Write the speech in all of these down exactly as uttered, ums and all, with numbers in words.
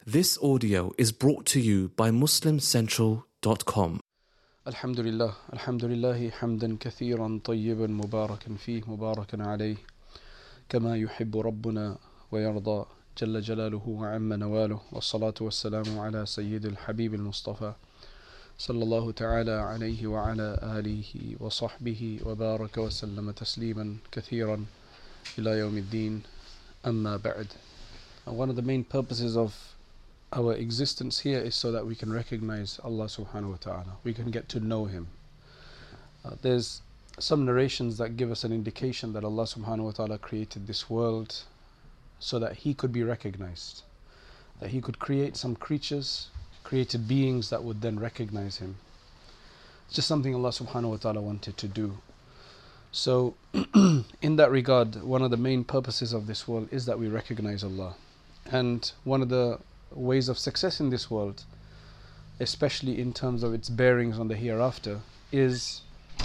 This audio is brought to you by muslim central dot com. Alhamdulillah, alhamdulillahi hamdan kathiran tayyiban mubarakan fih mubarakan alayh kama yuhibbu rabbuna wa yarda jalla jalaluhu wa amma nawaluh wa salatu wa salamu ala sayyidil habib al-mustafa sallallahu ta'ala alayhi wa ala alihi wa sahbihi wa baraka wa sallama tasliman kathiran ila yawmiddin amma ba'd. One of the main purposes of our existence here is so that we can recognize Allah subhanahu wa ta'ala. We can get to know Him. Uh, there's some narrations that give us an indication that Allah subhanahu wa ta'ala created this world so that He could be recognized. That He could create some creatures, created beings that would then recognize Him. It's just something Allah subhanahu wa ta'ala wanted to do. So in that regard, one of the main purposes of this world is that we recognize Allah. And one of the ways of success in this world, especially in terms of its bearings on the hereafter, is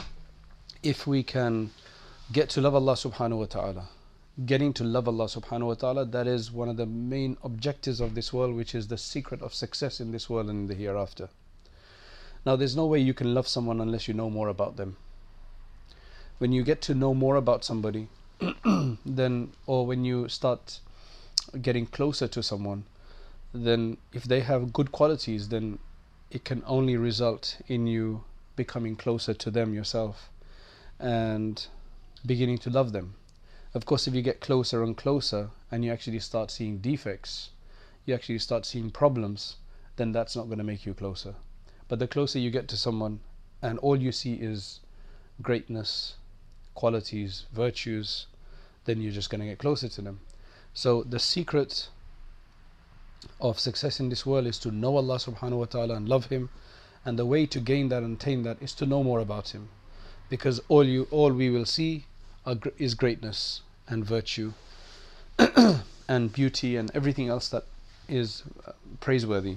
if we can get to love Allah subhanahu wa ta'ala. Getting to love Allah subhanahu wa ta'ala, that is one of the main objectives of this world, which is the secret of success in this world and in the hereafter. Now there's no way you can love someone unless you know more about them. When you get to know more about somebody, then, or when you start getting closer to someone, then if they have good qualities, then it can only result in you becoming closer to them yourself and beginning to love them. Of course, if you get closer and closer and you actually start seeing defects, you actually start seeing problems, then that's not going to make you closer. But the closer you get to someone and all you see is greatness, qualities, virtues, then you're just going to get closer to them. So the secret of success in this world is to know Allah subhanahu wa ta'ala and love Him, and the way to gain that and attain that is to know more about Him, because all you all we will see are, is greatness and virtue and beauty and everything else that is praiseworthy.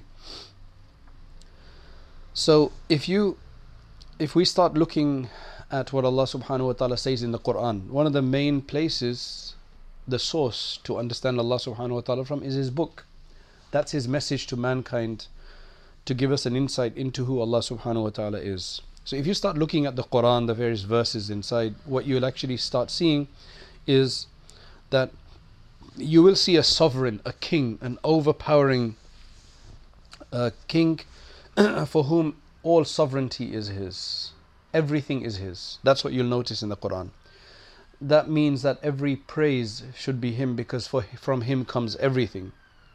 So if you if we start looking at what Allah subhanahu wa ta'ala says in the Quran, one of the main places, the source to understand Allah subhanahu wa ta'ala from, is His book. That's His message to mankind, to give us an insight into who Allah subhanahu wa ta'ala is. So if you start looking at the Quran, the various verses inside, what you'll actually start seeing is that you will see a sovereign, a king, an overpowering uh, king for whom all sovereignty is His. Everything is His. That's what you'll notice in the Quran. That means that every praise should be Him, because for, from Him comes everything.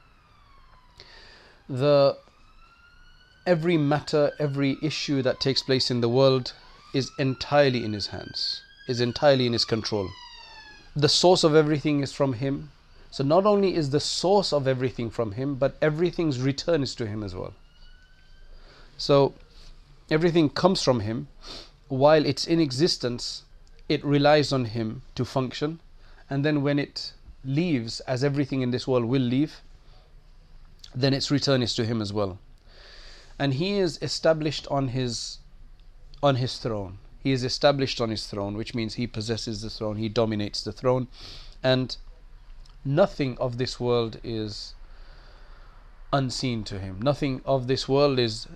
The every matter, every issue that takes place in the world is entirely in His hands, is entirely in His control. The source of everything is from Him. So not only is the source of everything from Him, but everything's return is to Him as well. So everything comes from Him. While it's in existence, it relies on Him to function, and then when it leaves, as everything in this world will leave, then its return is to Him as well. And He is established on His on His throne. He is established on His throne, which means He possesses the throne, He dominates the throne, and nothing of this world is unseen to Him. Nothing of this world is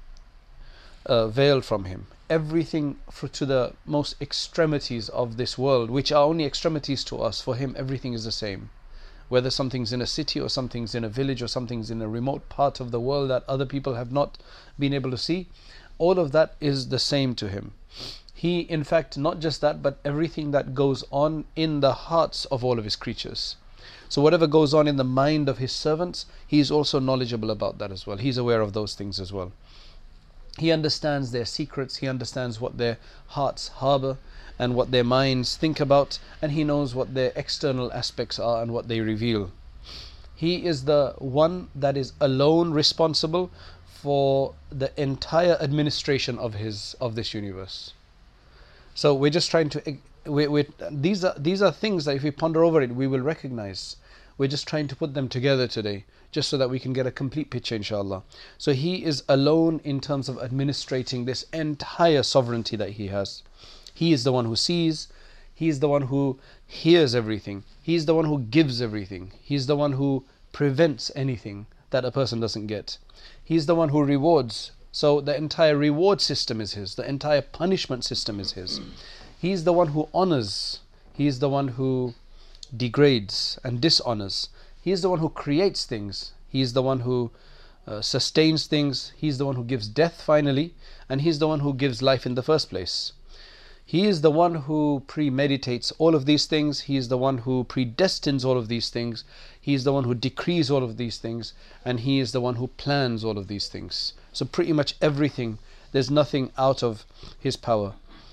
uh, veiled from Him. Everything for, to the most extremities of this world, which are only extremities to us, for Him everything is the same. Whether something's in a city or something's in a village or something's in a remote part of the world that other people have not been able to see, all of that is the same to Him. He, in fact, not just that, but everything that goes on in the hearts of all of His creatures. So whatever goes on in the mind of His servants, He is also knowledgeable about that as well. He's aware of those things as well. He understands their secrets, He understands what their hearts harbor and what their minds think about, and He knows what their external aspects are and what they reveal. He is the one that is alone responsible for the entire administration of his of this universe. So we're just trying to we we these are these are things that if we ponder over it, we will recognize. We're just trying to put them together today, just so that we can get a complete picture, inshallah. So He is alone in terms of administrating this entire sovereignty that He has. He is the one who sees, He is the one who hears everything, He is the one who gives everything, He is the one who prevents anything that a person doesn't get. He's the one who rewards. So the entire reward system is His. The entire punishment system is His. He's the one who honors. He's the one who degrades and dishonors. He's the one who creates things. He's the one who uh, sustains things. He's the one who gives death finally. And He's the one who gives life in the first place. He is the one who premeditates all of these things. He is the one who predestines all of these things. He is the one who decrees all of these things. And He is the one who plans all of these things. So pretty much everything, there's nothing out of His power.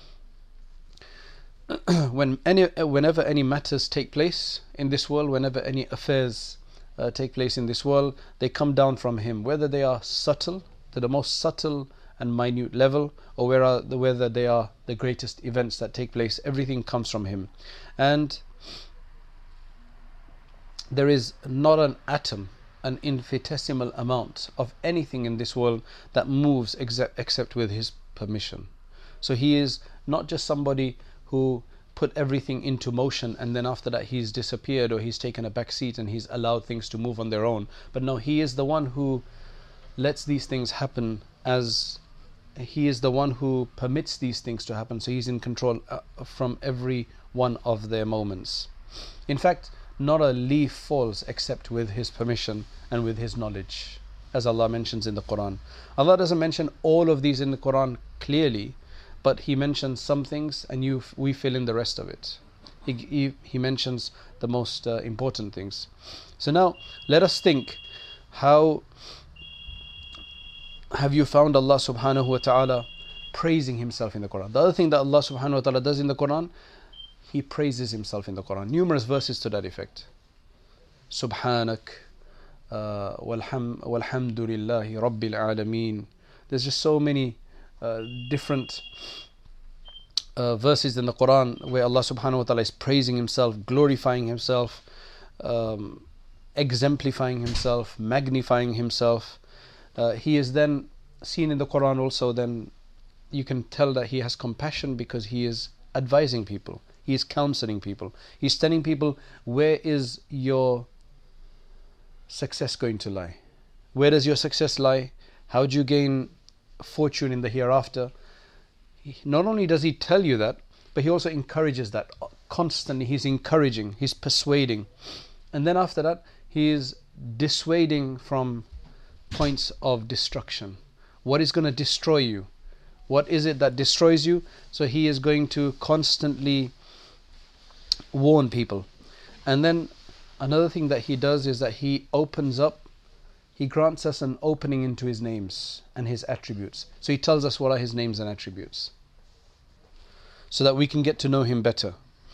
when any, whenever any matters take place in this world, whenever any affairs uh, take place in this world, they come down from Him. Whether they are subtle, to the most subtle and minute level, or whether they are the greatest events that take place, everything comes from Him. And there is not an atom, an infinitesimal amount of anything in this world that moves except, except with His permission. So He is not just somebody who put everything into motion and then after that He's disappeared or He's taken a back seat and He's allowed things to move on their own. But no, He is the one who lets these things happen, as He is the one who permits these things to happen. So He's in control uh, from every one of their moments. In fact, not a leaf falls except with His permission and with His knowledge, as Allah mentions in the Quran. Allah doesn't mention all of these in the Quran clearly, but He mentions some things and you we fill in the rest of it. He, he, he mentions the most uh, important things. So now let us think, how have you found Allah subhanahu wa ta'ala praising Himself in the Quran? The other thing that Allah subhanahu wa ta'ala does in the Quran, He praises Himself in the Quran. Numerous verses to that effect. Subhanak, uh, walham, walhamdulillahi rabbil alameen. There's just so many uh, different uh, verses in the Quran where Allah subhanahu wa ta'ala is praising Himself, glorifying Himself, um, exemplifying Himself, magnifying Himself. Uh, he is then seen in the Quran also, then you can tell that He has compassion because He is advising people. He is counseling people. He's telling people, where is your success going to lie? Where does your success lie? How do you gain fortune in the hereafter? He, not only does He tell you that, but He also encourages that constantly. He's encouraging, He's persuading. And then after that, He is dissuading from points of destruction. What is going to destroy you? What is it that destroys you? So He is going to constantly warn people. And then another thing that He does is that He opens up, He grants us an opening into His names and His attributes. So He tells us what are His names and attributes, so that we can get to know Him better.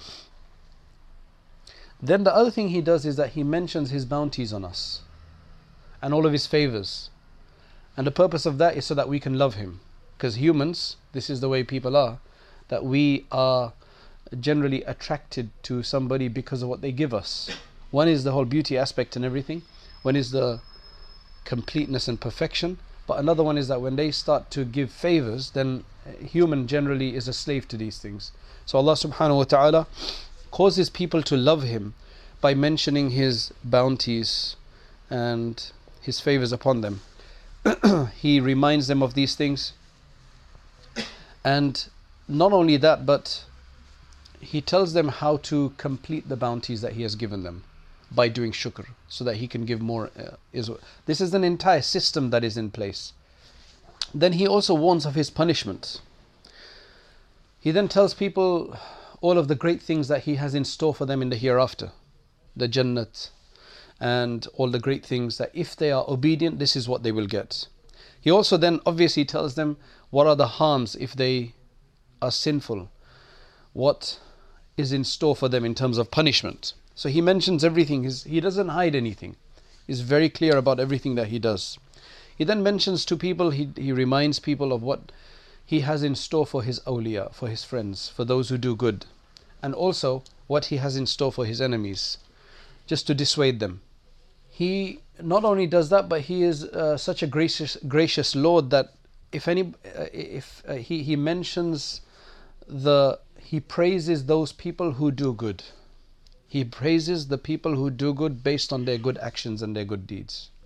Then the other thing He does is that He mentions His bounties on us and all of His favors. And the purpose of that is so that we can love Him. Because humans, this is the way people are, that we are generally attracted to somebody because of what they give us. One is the whole beauty aspect and everything. One is the completeness and perfection. But another one is that when they start to give favors, then human generally is a slave to these things. So Allah subhanahu wa ta'ala causes people to love Him by mentioning His bounties and His favors upon them. He reminds them of these things. And not only that, but He tells them how to complete the bounties that He has given them by doing shukr, so that He can give more. Uh, is This is an entire system that is in place. Then He also warns of His punishment. He then tells people all of the great things that He has in store for them in the hereafter, the Jannat, and all the great things that if they are obedient, this is what they will get. He also then obviously tells them what are the harms if they are sinful, what is in store for them in terms of punishment. So He mentions everything. He's, he doesn't hide anything. He's very clear about everything that He does. He then mentions to people, he, he reminds people of what He has in store for His awliya, for His friends, for those who do good, and also what He has in store for His enemies, just to dissuade them. He not only does that, but He is uh, such a gracious, gracious Lord that if any, uh, if uh, he he mentions the, He praises those people who do good. He praises the people who do good based on their good actions and their good deeds.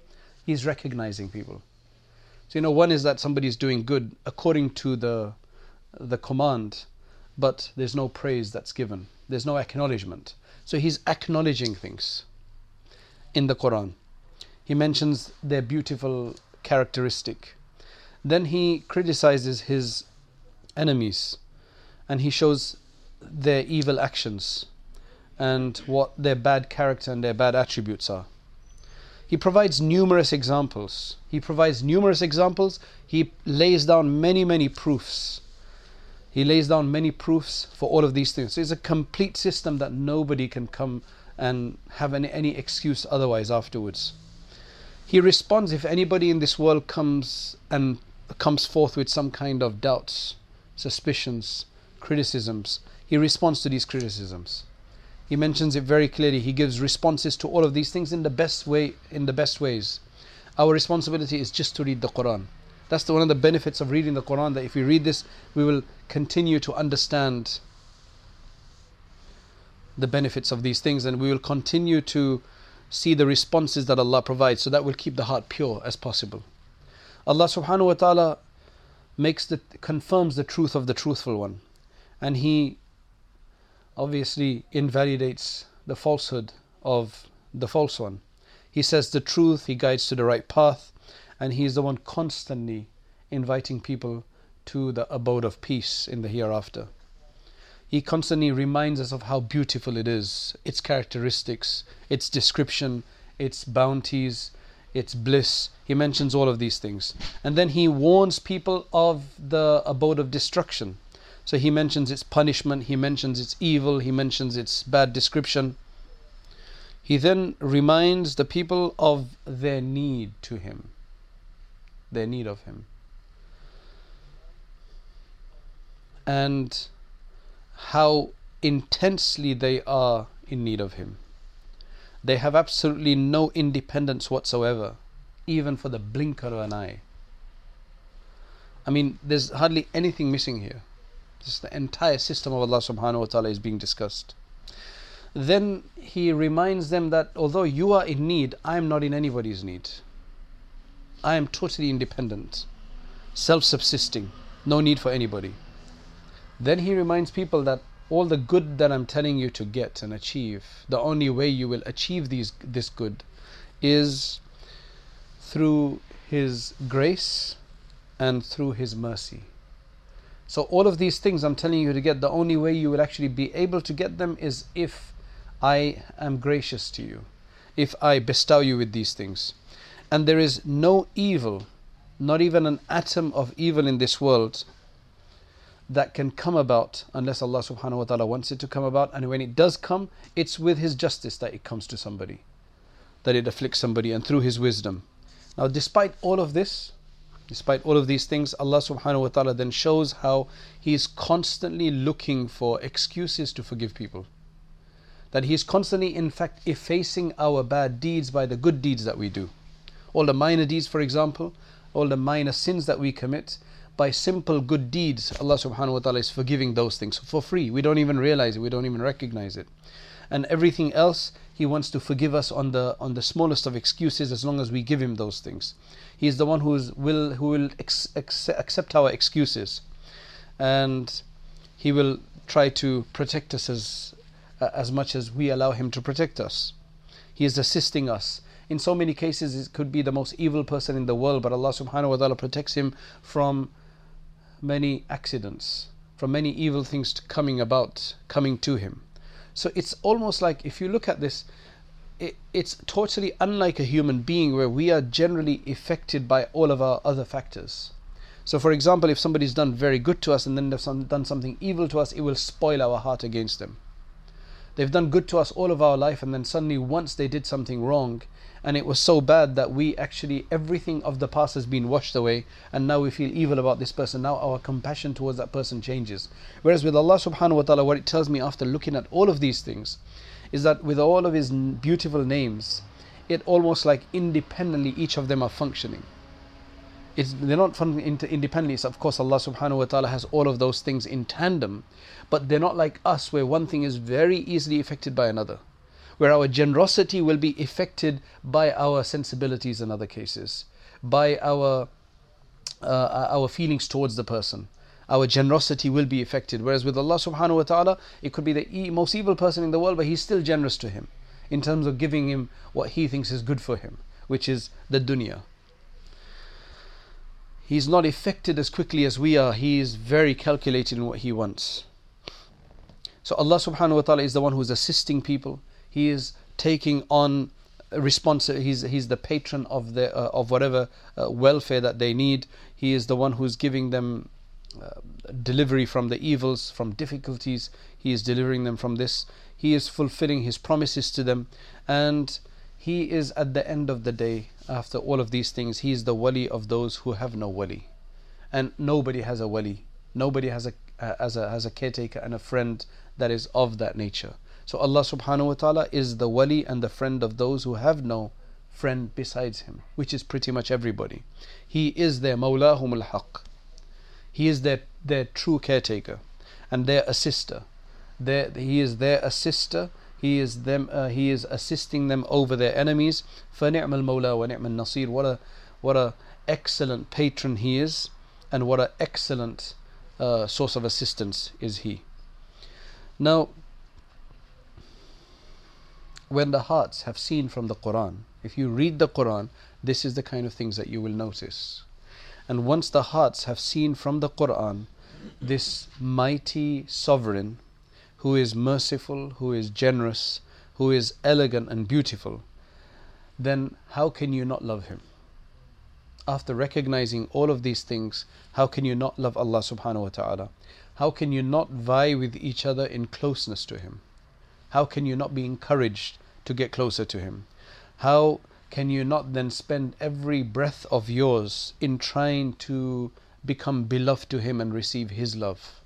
He's recognizing people. So, you know, one is that somebody is doing good according to the the command, but there's no praise that's given. There's no acknowledgement. So he's acknowledging things in the Quran. He mentions their beautiful characteristic. Then he criticizes his enemies and he shows their evil actions and what their bad character and their bad attributes are. He provides numerous examples. He provides numerous examples. He lays down many, many proofs. He lays down many proofs for all of these things. So it's a complete system that nobody can come and have any, any excuse otherwise afterwards. He responds if anybody in this world comes and comes forth with some kind of doubts, suspicions, criticisms. He responds to these criticisms. He mentions it very clearly. He gives responses to all of these things in the best way, in the best ways. Our responsibility is just to read the Quran. That's the, one of the benefits of reading the Quran, that if we read this, we will continue to understand the benefits of these things, and we will continue to see the responses that Allah provides, so that will keep the heart pure as possible. Allah subhanahu wa ta'ala makes the, confirms the truth of the truthful one, and He obviously invalidates the falsehood of the false one. He says the truth, He guides to the right path, and He is the one constantly inviting people to the abode of peace in the hereafter. He constantly reminds us of how beautiful it is, its characteristics, its description, its bounties, its bliss. He mentions all of these things. And then He warns people of the abode of destruction. So He mentions its punishment, He mentions its evil, He mentions its bad description. He then reminds the people of their need to Him. Their need of Him. And how intensely they are in need of Him. They have absolutely no independence whatsoever, even for the blink of an eye. I mean, there's hardly anything missing here. Just the entire system of Allah subhanahu wa ta'ala is being discussed. Then He reminds them that although you are in need, I am not in anybody's need. I am totally independent, self-subsisting, no need for anybody. Then He reminds people that all the good that I'm telling you to get and achieve, the only way you will achieve these this good is through His grace and through His mercy. So all of these things I'm telling you to get, the only way you will actually be able to get them is if I am gracious to you, if I bestow you with these things. And there is no evil, not even an atom of evil in this world that can come about unless Allah subhanahu wa ta'ala wants it to come about. And when it does come, it's with His justice that it comes to somebody, that it afflicts somebody, and through His wisdom. Now despite all of this, Despite all of these things, Allah subhanahu wa ta'ala then shows how He is constantly looking for excuses to forgive people. That He is constantly in fact effacing our bad deeds by the good deeds that we do. All the minor deeds, for example, all the minor sins that we commit, by simple good deeds, Allah subhanahu wa ta'ala is forgiving those things for free. We don't even realize it, we don't even recognize it. And everything else, He wants to forgive us on the on the smallest of excuses, as long as we give Him those things. He is the one who is will who will ex, ex, accept our excuses, and He will try to protect us as uh, as much as we allow Him to protect us. He is assisting us. In so many cases, it could be the most evil person in the world, but Allah subhanahu wa ta'ala protects him from many accidents, from many evil things coming about, coming to him. So it's almost like, if you look at this, it, it's totally unlike a human being, where we are generally affected by all of our other factors. So for example, if somebody's done very good to us and then they've some, done something evil to us, it will spoil our heart against them. They've done good to us all of our life, and then suddenly once they did something wrong, and it was so bad that we actually, everything of the past has been washed away, and now we feel evil about this person. Now our compassion towards that person changes. Whereas with Allah subhanahu wa ta'ala, what it tells me after looking at all of these things is that with all of His beautiful names, it almost like independently each of them are functioning. It's, they're not functioning independently. So of course Allah subhanahu wa ta'ala has all of those things in tandem, but they're not like us, where one thing is very easily affected by another. where our generosity will be affected by our sensibilities in other cases, by our uh, our feelings towards the person. Our generosity will be affected. Whereas with Allah subhanahu wa ta'ala, it could be the e- most evil person in the world, but He's still generous to him in terms of giving him what He thinks is good for him, which is the dunya. He's not affected as quickly as we are. He is very calculated in what He wants. So Allah subhanahu wa ta'ala is the one who is assisting people. He is taking on response. He's, he's the patron of the uh, of whatever uh, welfare that they need. He is the one who's giving them uh, delivery from the evils, from difficulties. He is delivering them from this. He is fulfilling His promises to them. And He is at the end of the day, after all of these things, He is the wali of those who have no wali. And nobody has a wali. Nobody has a, uh, as a, has a caretaker and a friend that is of that nature. So Allah subhanahu wa ta'ala is the wali and the friend of those who have no friend besides Him, which is pretty much everybody. He is their mawlahum al-haq. He is their, their true caretaker and their assister. Their, he is their assister. He is them. Uh, he is assisting them over their enemies. فَنِعْمَ الْمَوْلَى وَنِعْمَ النَّصِيرُ. What a what a excellent patron He is, and what an excellent uh, source of assistance is He. Now, when the hearts have seen from the Quran, if you read the Quran, this is the kind of things that you will notice. And once the hearts have seen from the Quran this mighty sovereign who is merciful, who is generous, who is elegant and beautiful, then how can you not love Him? After recognizing all of these things, how can you not love Allah subhanahu wa ta'ala? How can you not vie with each other in closeness to Him? How can you not be encouraged to get closer to Him? How can you not then spend every breath of yours in trying to become beloved to Him and receive His love?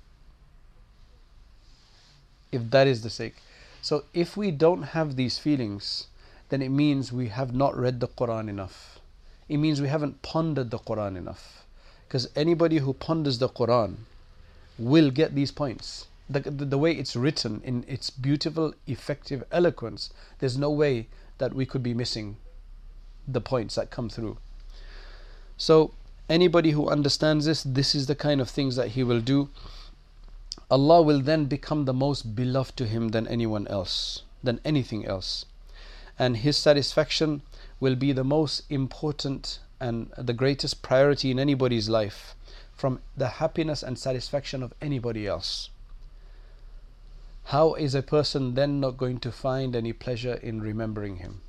If that is the sake. So if we don't have these feelings, then it means we have not read the Quran enough. It means we haven't pondered the Quran enough. Because anybody who ponders the Quran will get these points. The, the, the way it's written in its beautiful, effective eloquence, there's no way that we could be missing the points that come through. So anybody who understands this, this is the kind of things that he will do. Allah will then become the most beloved to him than anyone else, than anything else. And His satisfaction will be the most important and the greatest priority in anybody's life, from the happiness and satisfaction of anybody else. How is a person then not going to find any pleasure in remembering Him?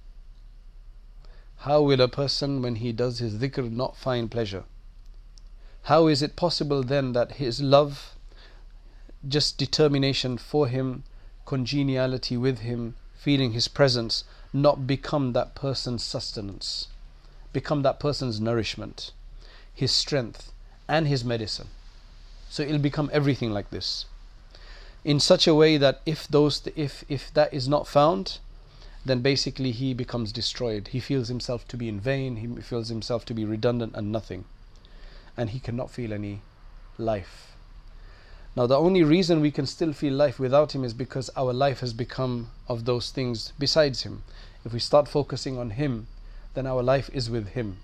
How will a person, when he does his dhikr, not find pleasure? How is it possible then that his love, just determination for Him, congeniality with Him, feeling His presence, not become that person's sustenance, become that person's nourishment, his strength and his medicine? So it'll become everything like this, in such a way that if those if if that is not found, then basically he becomes destroyed. He feels himself to be in vain, he feels himself to be redundant and nothing, and he cannot feel any life. Now the only reason we can still feel life without Him is because our life has become of those things besides Him. If we start focusing on Him, then our life is with Him.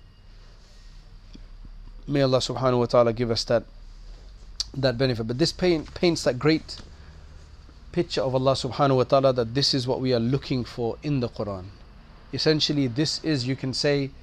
May Allah subhanahu wa ta'ala give us that that benefit. But this paint, paints that great picture of Allah subhanahu wa ta'ala, that this is what we are looking for in the Quran. Essentially this is, you can say,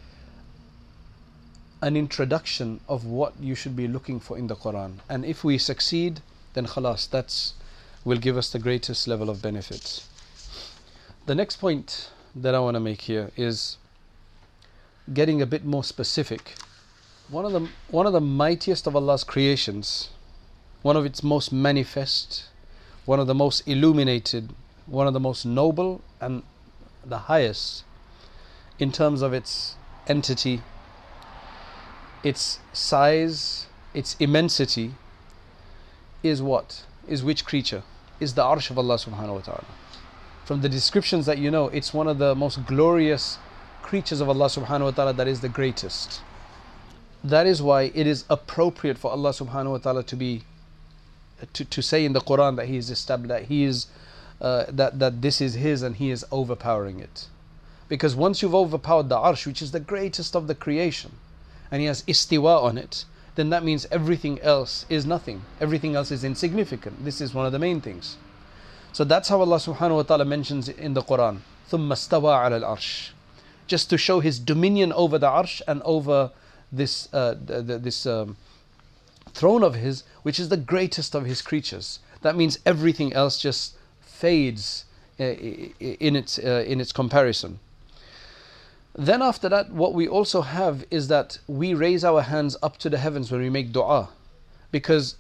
an introduction of what you should be looking for in the Quran. And if we succeed, then khalas, that's will give us the greatest level of benefits. The next point that I want to make here is getting a bit more specific. One of the one of the mightiest of Allah's creations, one of its most manifest, one of the most illuminated, one of the most noble and the highest in terms of its entity, its size, its immensity, is what? Is which creature? Is the arsh of Allah subhanahu wa ta'ala. From the descriptions that you know, it's one of the most glorious creatures of Allah subhanahu wa ta'ala, that is the greatest. That is why it is appropriate for Allah subhanahu wa ta'ala to be to, to say in the Quran that He is established, that He is uh, that, that this is his and he is overpowering it. Because once you've overpowered the arsh, which is the greatest of the creation, and he has istiwa on it, then that means everything else is nothing. Everything else is insignificant. This is one of the main things. So that's how Allah subhanahu wa ta'ala mentions it in the Quran. ثُمَّ اسْتَوَى عَلَى الْعَرْشِ, just to show his dominion over the arsh and over this, uh, the, the, this um, throne of his, which is the greatest of his creatures. That means everything else just fades uh, in its, uh, in its comparison. Then after that, what we also have is that we raise our hands up to the heavens when we make dua. Because,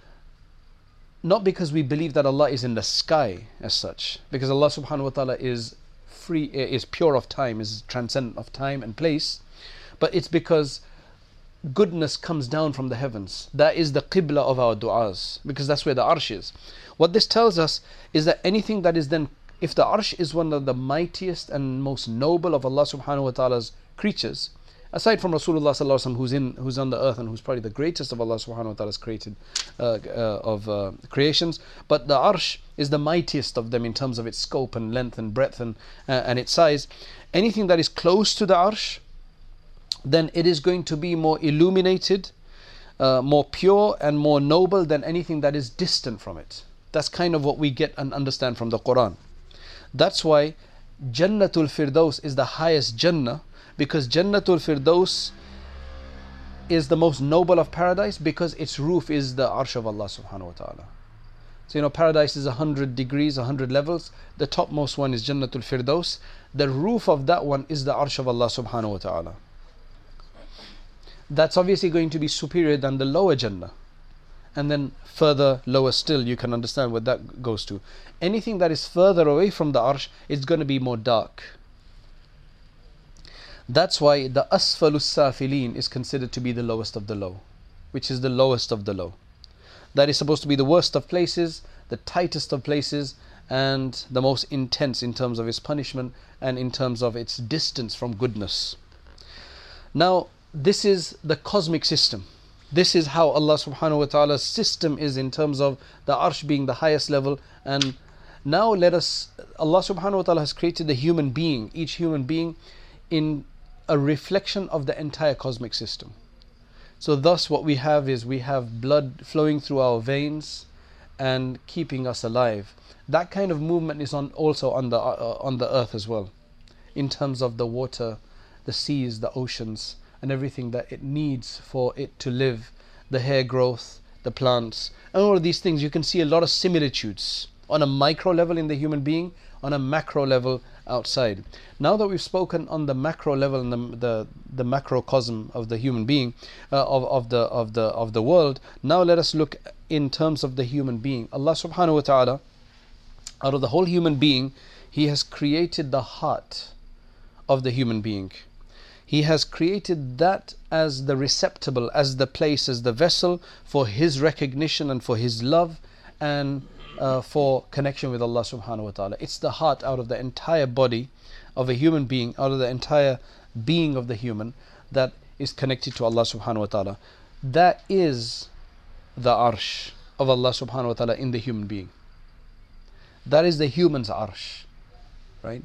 not because we believe that Allah is in the sky as such, because Allah subhanahu wa ta'ala is free, is pure of time, is transcendent of time and place, but it's because goodness comes down from the heavens. That is the qibla of our du'as, because that's where the arsh is. What this tells us is that anything that is then, if the arsh is one of the mightiest and most noble of Allah subhanahu wa ta'ala's creatures, aside from Rasulullah sallallahu alaihi wasallam, who's in, who's on the earth and who's probably the greatest of Allah subhanahu wa ta'ala's created uh, uh, of uh, creations, but the arsh is the mightiest of them in terms of its scope and length and breadth and uh, and its size. Anything that is close to the arsh, then it is going to be more illuminated, uh, more pure and more noble than anything that is distant from it. That's kind of what we get and understand from the Quran. That's why Jannatul Firdaus is the highest Jannah, because Jannatul Firdaus is the most noble of paradise, because its roof is the arsh of Allah subhanahu wa ta'ala. So you know, paradise is a hundred degrees, a hundred levels. The topmost one is Jannatul Firdaus. The roof of that one is the arsh of Allah subhanahu wa ta'ala. That's obviously going to be superior than the lower Jannah. And then further lower still, you can understand what that goes to. Anything that is further away from the arsh is going to be more dark. That's why the asfalus safilin is considered to be the lowest of the low, which is the lowest of the low. That is supposed to be the worst of places, the tightest of places, and the most intense in terms of its punishment and in terms of its distance from goodness. Now, this is the cosmic system. This is how Allah subhanahu wa ta'ala's system is in terms of the arsh being the highest level. And now let us, Allah subhanahu wa ta'ala has created the human being, each human being, in a reflection of the entire cosmic system. So thus what we have is we have blood flowing through our veins and keeping us alive. That kind of movement is on also on the, uh, on the earth as well, in terms of the water, the seas, the oceans, and everything that it needs for it to live, the hair growth, the plants, and all of these things. You can see a lot of similitudes on a micro level in the human being, on a macro level outside. Now that we've spoken on the macro level and the the, the macrocosm of the human being, uh, of, of the of the of the world, now let us look in terms of the human being. Allah subhanahu wa ta'ala, out of the whole human being, He has created the heart of the human being. He has created that as the receptacle, as the place, as the vessel for His recognition and for His love and uh, for connection with Allah subhanahu wa ta'ala. It's the heart out of the entire body of a human being, out of the entire being of the human, that is connected to Allah subhanahu wa ta'ala. That is the arsh of Allah subhanahu wa ta'ala in the human being. That is the human's arsh, right?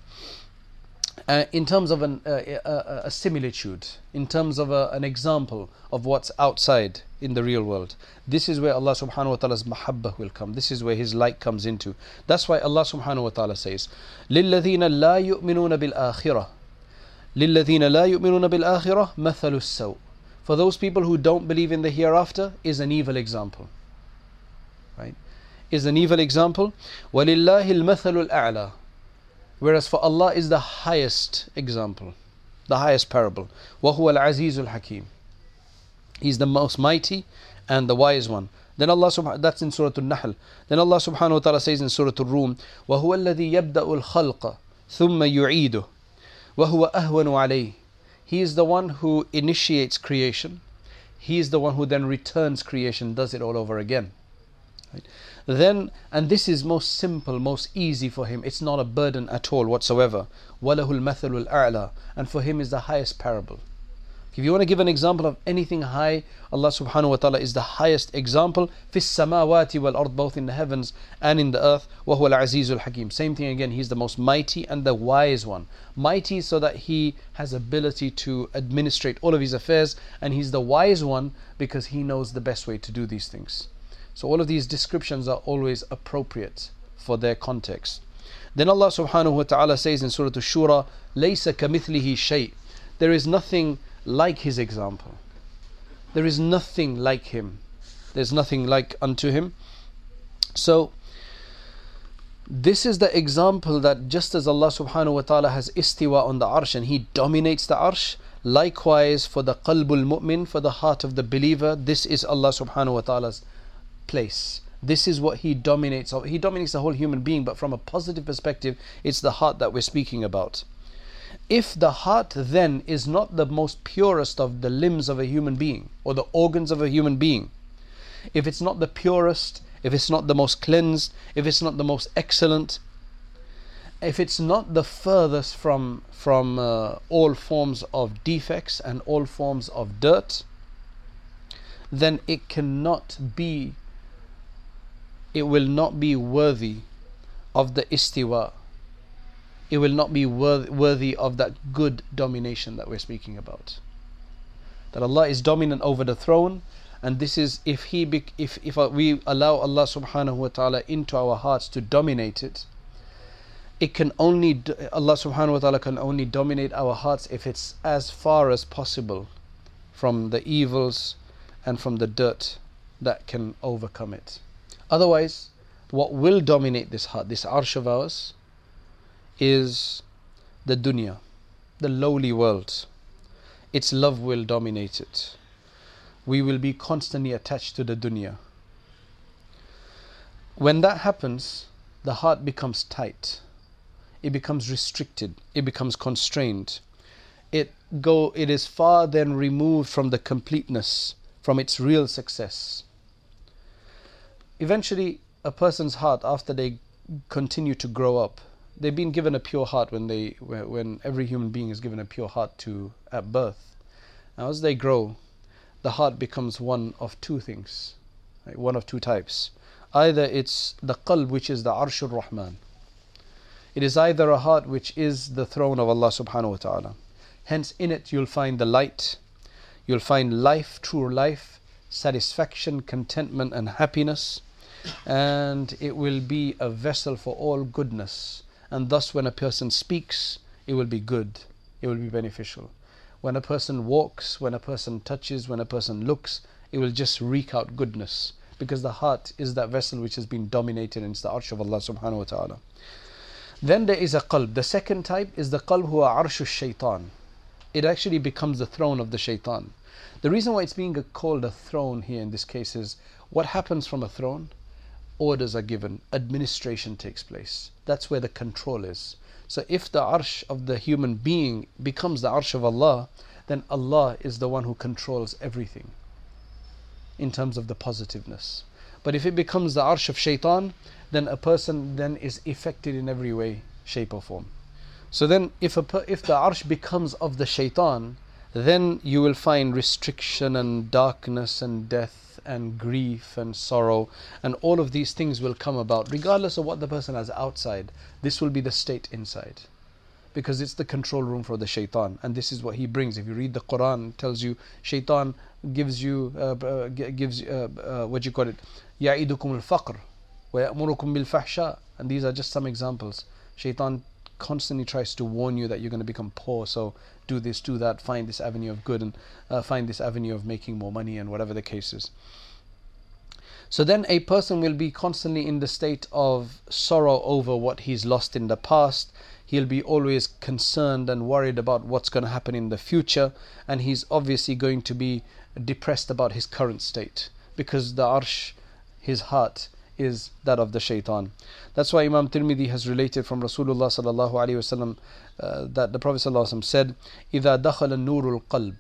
Uh, in terms of an, uh, a, a similitude, in terms of a, an example of what's outside in the real world. This is where Allah subhanahu wa ta'ala's mahabbah will come. This is where His light comes into. That's why Allah subhanahu wa ta'ala says, لِلَّذِينَ لَا يُؤْمِنُونَ بِالْآخِرَةِ لِلَّذِينَ لَا يُؤْمِنُونَ بِالْآخِرَةِ مَثَلُ السَّوْءِ. For those people who don't believe in the hereafter is an evil example. Right? Is an evil example. وَلِلَّهِ الْمَثَلُ الْأَعْلَى. Whereas for Allah is the highest example, the highest parable. وَهُوَ الْعَزِيزُ الْحَكِيمُ. He's the most mighty and the wise one. Then Allah subhanahu, that's in Surah Al-Nahl. Then Allah subhanahu wa ta'ala says in Surah Al-Rum, وَهُوَ الَّذِي يَبْدَأُ الْخَلْقَ ثُمَّ يُعِيدُهُ وَهُوَ أَهْوَنُ عَلَيْهِ. He is the one who initiates creation. He is the one who then returns creation, does it all over again. Right? Then, and this is most simple, most easy for Him. It's not a burden at all whatsoever. وَلَهُ الْمَثَلُ الْأَعْلَى. And for Him is the highest parable. If you want to give an example of anything high, Allah subhanahu wa ta'ala is the highest example. فِي السَّمَاوَاتِ وَالْأَرْضِ, both in the heavens and in the earth. وَهُوَ الْعَزِيزُ الْحَكِيمُ. Same thing again, He's the most mighty and the wise one. Mighty so that He has ability to administrate all of His affairs, and He's the wise one because He knows the best way to do these things. So all of these descriptions are always appropriate for their context. Then Allah subhanahu wa ta'ala says in Surah Ash-Shura, لَيْسَ كَمِثْلِهِ شَيْءٍ. There is nothing like His example. There is nothing like Him. There's nothing like unto Him. So this is the example that just as Allah subhanahu wa ta'ala has istiwa on the arsh and He dominates the arsh, likewise for the qalbul mu'min, for the heart of the believer, this is Allah subhanahu wa ta'ala's place. This is what He dominates. He dominates the whole human being, but from a positive perspective, it's the heart that we're speaking about. If the heart then is not the most purest of the limbs of a human being or the organs of a human being, if it's not the purest, if it's not the most cleansed, if it's not the most excellent, if it's not the furthest from, from uh, all forms of defects and all forms of dirt, then it cannot be, it will not be worthy of the istiwa. It will not be worthy of that good domination that we're speaking about. That Allah is dominant over the throne, and this is if He if if we allow Allah subhanahu wa ta'ala into our hearts to dominate it, it can only Allah subhanahu wa ta'ala can only dominate our hearts if it's as far as possible from the evils and from the dirt that can overcome it. Otherwise, what will dominate this heart, this arsh of ours, is the dunya, the lowly world. Its love will dominate it. We will be constantly attached to the dunya. When that happens, the heart becomes tight. It becomes restricted. It becomes constrained. It go. It is far then removed from the completeness, from its real success. Eventually, a person's heart, after they continue to grow up, they've been given a pure heart when they when every human being is given a pure heart to at birth. Now as they grow, the heart becomes one of two things, right? One of two types. Either it's the qalb, which is the arshur rahman. It is either a heart which is the throne of Allah subhanahu wa ta'ala. Hence in it you'll find the light, you'll find life, true life, satisfaction, contentment and happiness, and it will be a vessel for all goodness. And thus when a person speaks, it will be good, it will be beneficial. When a person walks, when a person touches, when a person looks, it will just reek out goodness, because the heart is that vessel which has been dominated, and it's the arsh of Allah subhanahu wa ta'ala. Then there is a qalb. The second type is the qalb huwa arshu shaitan. It actually becomes the throne of the shaitan. The reason why it's being called a throne here in this case is, what happens from a throne? Orders are given, administration takes place. That's where the control is. So if the arsh of the human being becomes the arsh of Allah, then Allah is the one who controls everything in terms of the positiveness. But if it becomes the arsh of shaitan, then a person then is affected in every way, shape or form. So then if, a, if the arsh becomes of the shaitan, then you will find restriction and darkness and death and grief and sorrow, and all of these things will come about regardless of what the person has outside. This will be the state inside, because it's the control room for the shaitan, and this is what he brings. If you read the Quran, it tells you shaitan gives you uh, uh, gives uh, uh, what you call it, ya'idukum al-faqr wa ya'murukum bil-fahsha, and these are just some examples. Shaitan constantly tries to warn you that you're going to become poor, so do this, do that, find this avenue of good, and uh, find this avenue of making more money, and whatever the case is. So then a person will be constantly in the state of sorrow over what he's lost in the past. He'll be always concerned and worried about what's going to happen in the future, and he's obviously going to be depressed about his current state, because the arsh, his heart, is that of the shaitan. That's why Imam Tirmidhi has related from Rasulullah sallallahu alaihi wasallam uh, that the Prophet sallallahu alaihi wasallam said, إِذَا دَخَلَ النُّورُ الْقَلْبِ,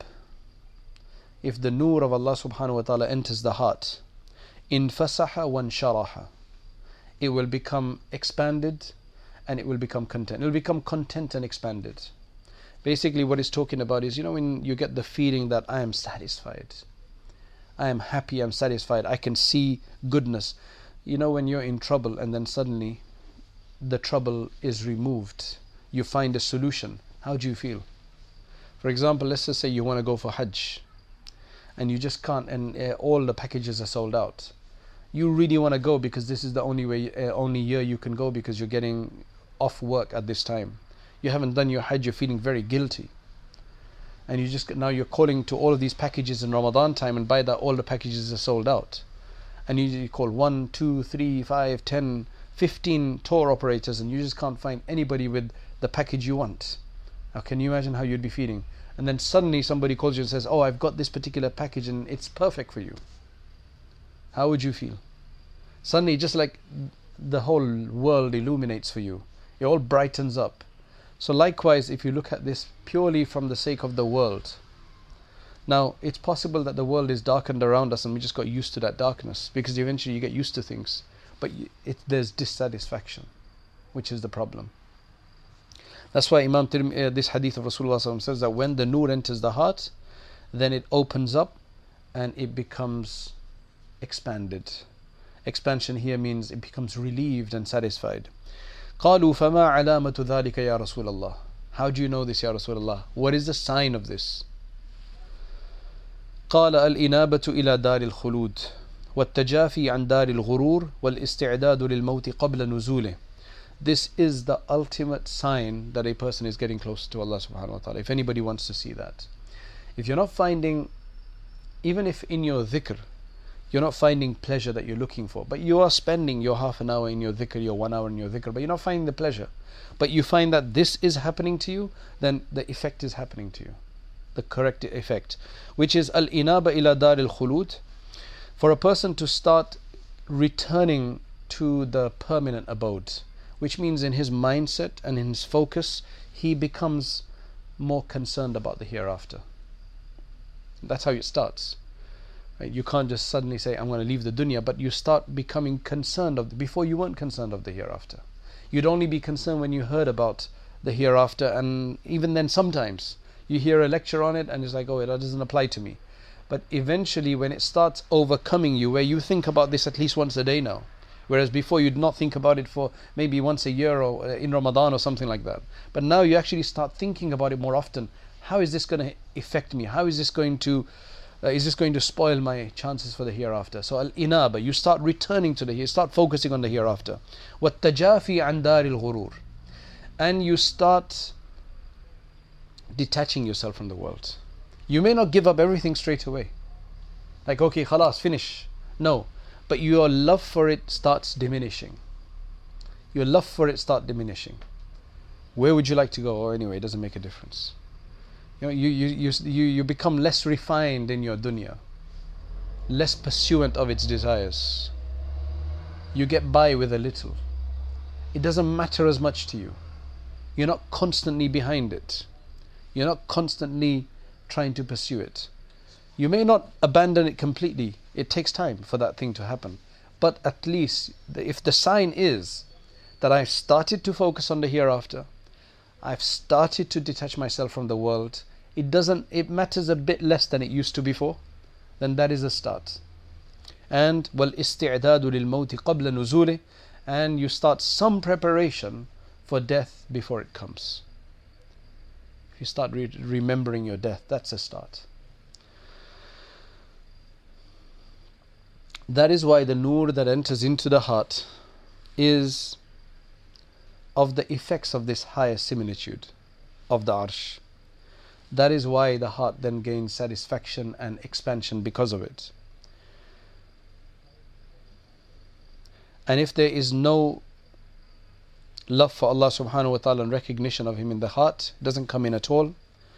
if the nur of Allah subhanahu wa ta'ala enters the heart, انفسح وانشرح, it will become expanded and it will become content. It will become content and expanded. Basically what it's talking about is, you know, when you get the feeling that I am satisfied, I am happy, I'm satisfied, I can see goodness. You know, when you're in trouble and then suddenly the trouble is removed, you find a solution, how do you feel? For example, let's just say you want to go for Hajj and you just can't, and uh, all the packages are sold out. You really want to go because this is the only way, uh, only year you can go because you're getting off work at this time. You haven't done your Hajj, you're feeling very guilty. And you just, now you're calling to all of these packages in Ramadan time, and by that all the packages are sold out. And you, you call one, two, three, five, ten, fifteen tour operators, and you just can't find anybody with the package you want. Now can you imagine how you'd be feeling? And then suddenly somebody calls you and says, oh, I've got this particular package and it's perfect for you. How would you feel? Suddenly, just like the whole world illuminates for you. It all brightens up. So likewise, if you look at this purely from the sake of the world, now it's possible that the world is darkened around us and we just got used to that darkness, because eventually you get used to things, but it, there's dissatisfaction, which is the problem. That's why Imam Tirmidhi, uh, this hadith of Rasulullah says that when the nur enters the heart, then it opens up and it becomes expanded. Expansion here means it becomes relieved and satisfied. قالوا فما علامة ذلك يا رسول الله. How do you know this, Ya Rasulullah? What is the sign of this? قال الإنابة إلى دار الخلود والتجافي عن دار الغرور والاستعداد للموت قبل نزوله. This is the ultimate sign that a person is getting close to Allah subhanahu wa ta'ala, if anybody wants to see that. If you're not finding, even if in your dhikr, you're not finding pleasure that you're looking for, but you are spending your half an hour in your dhikr, your one hour in your dhikr, but you're not finding the pleasure, but you find that this is happening to you, then the effect is happening to you. The correct effect, which is al-inaba ila dar al-khulud, for a person to start returning to the permanent abode, which means in his mindset and in his focus, he becomes more concerned about the hereafter. That's how it starts. Right? You can't just suddenly say, I'm going to leave the dunya, but you start becoming concerned of the, before you weren't concerned of the hereafter. You'd only be concerned when you heard about the hereafter, and even then sometimes you hear a lecture on it and it's like, oh, that doesn't apply to me. But eventually when it starts overcoming you, where you think about this at least once a day now, whereas before you'd not think about it for maybe once a year or in Ramadan or something like that, but now you actually start thinking about it more often. How is this going to affect me? How is this going to uh, is this going to spoil my chances for the hereafter? So al-inaba, you start returning to the here, start focusing on the hereafter. وَالتَّجَافِي عَنْ دَارِ الْغُرُورِ, and you start detaching yourself from the world. You may not give up everything straight away, like, okay, khalas, finish. No, but your love for it starts diminishing. Your love for it starts diminishing. Where would you like to go? Or anyway, it doesn't make a difference. You know, you, you, you, you, you become less refined in your dunya, less pursuant of its desires. You get by with a little. It doesn't matter as much to you. You're not constantly behind it. You're not constantly trying to pursue it. You may not abandon it completely. It takes time for that thing to happen. But at least, if the sign is that I've started to focus on the hereafter, I've started to detach myself from the world, it doesn't, it matters a bit less than it used to before, then that is a start. And وَالْإِسْتِعْدَادُ لِلْمَوْتِ قَبْلَ نُزُولِهِ, and you start some preparation for death before it comes. If you start re- remembering your death, that's a start. That is why the nur that enters into the heart is of the effects of this higher similitude of the arsh. That is why the heart then gains satisfaction and expansion because of it. And if there is no love for Allah subhanahu wa ta'ala and recognition of Him in the heart, doesn't come in at all,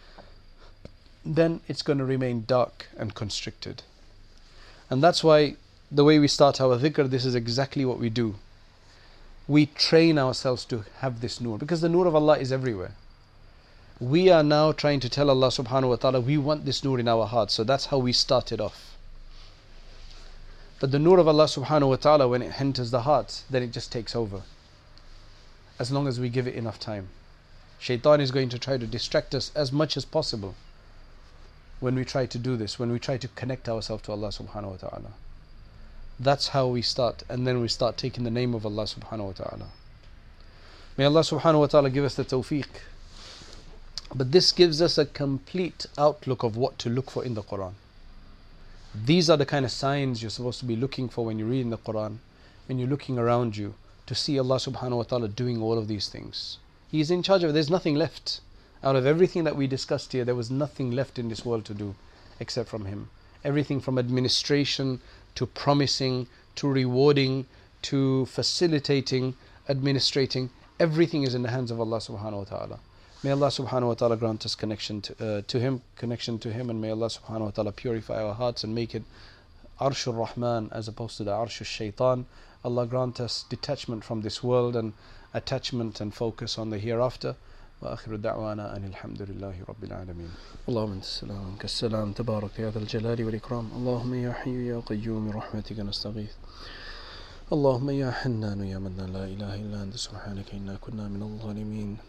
then it's going to remain dark and constricted. And that's why the way we start our dhikr, this is exactly what we do. We train ourselves to have this nur, because the nur of Allah is everywhere. We are now trying to tell Allah subhanahu wa ta'ala, we want this nur in our hearts. So that's how we started off. But the nur of Allah subhanahu wa ta'ala, when it enters the heart, then it just takes over. As long as we give it enough time. Shaitan is going to try to distract us as much as possible when we try to do this, when we try to connect ourselves to Allah subhanahu wa ta'ala. That's how we start, and then we start taking the name of Allah subhanahu wa ta'ala. May Allah subhanahu wa ta'ala give us the tawfiq. But this gives us a complete outlook of what to look for in the Quran. These are the kind of signs you're supposed to be looking for when you're reading the Quran, when you're looking around you, to see Allah subhanahu wa ta'ala doing all of these things. He's in charge of it. There's nothing left. Out of everything that we discussed here, there was nothing left in this world to do except from Him. Everything from administration to promising to rewarding to facilitating, administrating, everything is in the hands of Allah subhanahu wa ta'ala. May Allah subhanahu wa ta'ala grant us connection to, uh, to Him, connection to Him, and may Allah subhanahu wa ta'ala purify our hearts and make it Arshur Rahman as opposed to the Arshur Shaitan. Allah grant us detachment from this world and attachment and focus on the hereafter. وآخر دعوانا أن الحمد لله رب العالمين. اللهم أنت السلام كالسلام تبارك يا ذا الجلال والإكرام. اللهم يا حي يا قيوم برحمتك نستغيث. اللهم يا حنان يا منان لا إله إلا أنت سبحانك إنا كنا من الظالمين.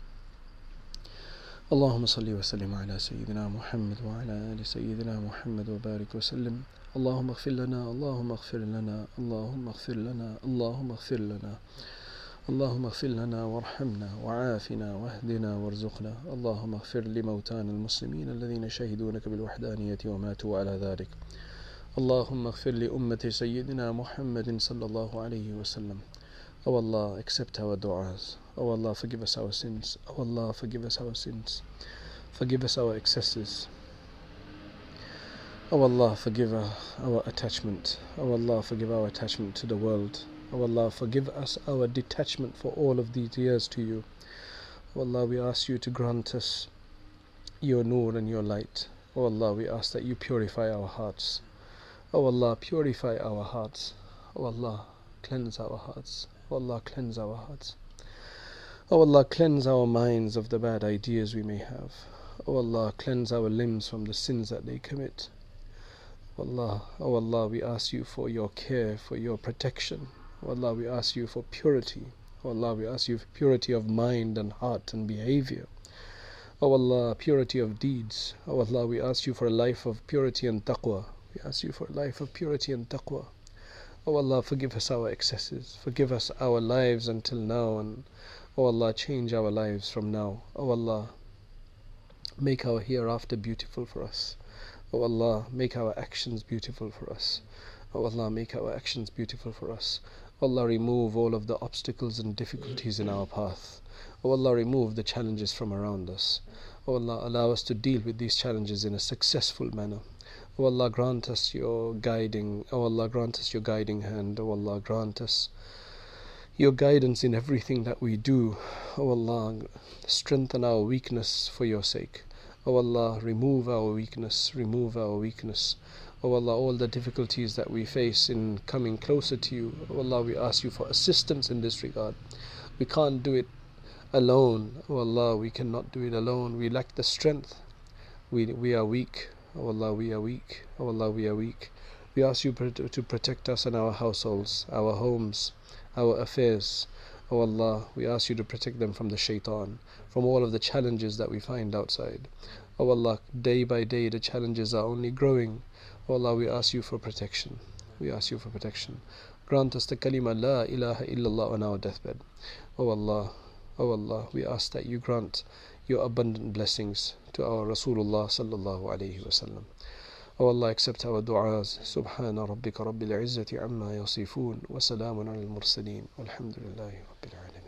اللهم صل وسلم على سيدنا محمد وعلى آل سيدنا محمد وبارك وسلم. اللهم اغفر لنا اللهم اغفر لنا اللهم اغفر لنا اللهم اغفر لنا اللهم اغفر لنا وارحمنا وعافنا واهدنا وارزقنا. اللهم اغفر لموتانا المسلمين الذين شهدوا لك بالوحدانية وماتوا على ذلك. اللهم اغفر لأمة سيدنا محمد صلى الله عليه وسلم. Oh Allah, accept our du'as. Oh Allah, forgive us our sins. Oh Allah, forgive us our sins. Forgive us our excesses. Oh Allah, forgive our, our attachment. Oh Allah, forgive our attachment to the world. Oh Allah, forgive us our detachment for all of these years to you. Oh Allah, we ask you to grant us your nur and your light. Oh Allah, we ask that you purify our hearts. Oh Allah, purify our hearts. Oh Allah, cleanse our hearts. Oh Allah, cleanse our hearts. Oh Allah, cleanse our minds of the bad ideas we may have. Oh Allah, cleanse our limbs from the sins that they commit. Oh Allah, oh Allah, we ask you for your care, for your protection. Oh Allah, we ask you for purity. Oh Allah, we ask you for purity of mind and heart and behavior. Oh Allah, purity of deeds. Oh Allah, we ask you for a life of purity and taqwa. We ask you for a life of purity and taqwa. Oh Allah, forgive us our excesses. Forgive us our lives until now, and oh Allah, change our lives from now. Oh Allah, make our hereafter beautiful for us. Oh Allah, make our actions beautiful for us. Oh Allah, make our actions beautiful for us. Oh Allah, remove all of the obstacles and difficulties in our path. Oh Allah, remove the challenges from around us. Oh Allah, allow us to deal with these challenges in a successful manner. Oh Allah, grant us your guiding. Oh Allah, grant us your guiding hand. Oh Allah, grant us your guidance in everything that we do. Oh Allah, strengthen our weakness for your sake. Oh Allah, remove our weakness, remove our weakness. Oh Allah, all the difficulties that we face in coming closer to you. Oh Allah, we ask you for assistance in this regard. We can't do it alone. Oh Allah, we cannot do it alone. We lack the strength. We, we are weak. Oh Allah, we are weak. Oh Allah, we are weak. We ask you to protect us and our households, our homes, our affairs. Oh Allah, we ask you to protect them from the shaitan, from all of the challenges that we find outside. Oh Allah, day by day the challenges are only growing. Oh Allah, we ask you for protection. We ask you for protection. Grant us the kalima La ilaha illallah on our deathbed. Oh Allah, oh Allah, we ask that you grant your abundant blessings to our Rasulullah sallallahu alayhi wa sallam. Oh Allah, accept our du'as. Subhana rabbika rabbil izzati amma yasifun wa salamun ala al-mursaleen walhamdulillahi rabbil alamin.